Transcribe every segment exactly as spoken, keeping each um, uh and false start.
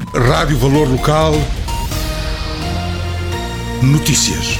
Rádio Valor Local. Notícias.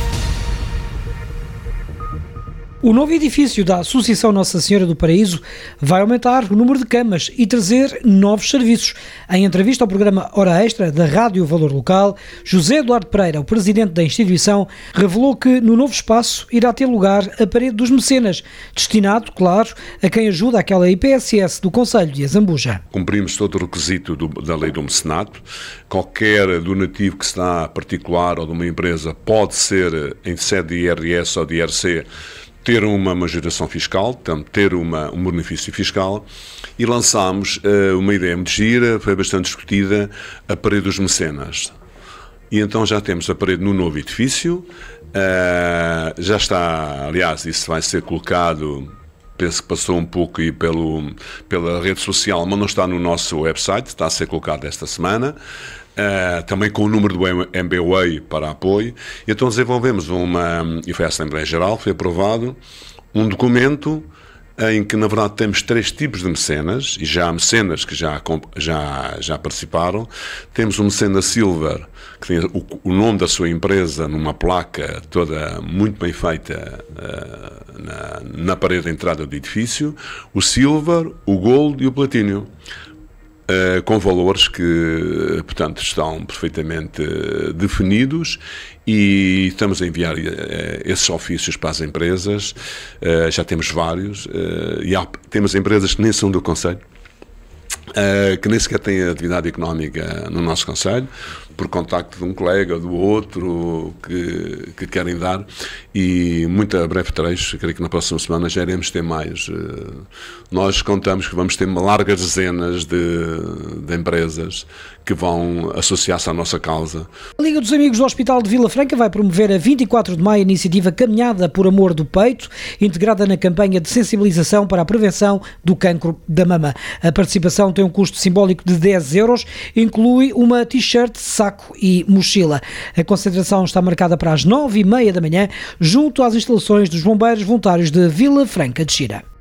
O novo edifício da Associação Nossa Senhora do Paraíso vai aumentar o número de camas e trazer novos serviços. Em entrevista ao programa Hora Extra da Rádio Valor Local, José Eduardo Pereira, o presidente da instituição, revelou que no novo espaço irá ter lugar a Parede dos Mecenas, destinado, claro, a quem ajuda aquela I P S S do Concelho de Azambuja. Cumprimos todo o requisito do, da lei do mecenato. Qualquer donativo que se dá particular ou de uma empresa pode ser, em sede de I R S ou de I R C, ter uma majoração fiscal, portanto, ter uma, um benefício fiscal, e lançámos uh, uma ideia muito gira, foi bastante discutida, a Parede dos Mecenas. E então já temos a parede no novo edifício, uh, já está, aliás, isso vai ser colocado, penso que passou um pouco aí pelo, pela rede social, mas não está no nosso website, está a ser colocado esta semana. Uh, também com o número do M B W A para apoio, e então desenvolvemos uma, e foi a Assembleia Geral, foi aprovado, um documento em que, na verdade, temos três tipos de mecenas, e já há mecenas que já, já, já participaram. Temos um mecena Silver, que tem o, o nome da sua empresa numa placa toda muito bem feita uh, na, na parede de entrada do edifício, o Silver, o Gold e o Platinum. Uh, com valores que, portanto, estão perfeitamente uh, definidos, e estamos a enviar uh, esses ofícios para as empresas. Uh, já temos vários, uh, e há, temos empresas que nem são do Concelho, uh, que nem sequer têm atividade económica no nosso Concelho, por contacto de um colega ou do outro que, que querem dar, e muito a breve trecho, creio que na próxima semana já iremos ter mais. Nós contamos que vamos ter largas dezenas de, de empresas que vão associar-se à nossa causa. A Liga dos Amigos do Hospital de Vila Franca vai promover a vinte e quatro de maio a iniciativa Caminhada por Amor do Peito, integrada na campanha de sensibilização para a prevenção do cancro da mama. A participação tem um custo simbólico de dez euros, inclui uma t-shirt, saco e mochila. A concentração está marcada para as nove e meia da manhã, junto às instalações dos Bombeiros Voluntários de Vila Franca de Xira.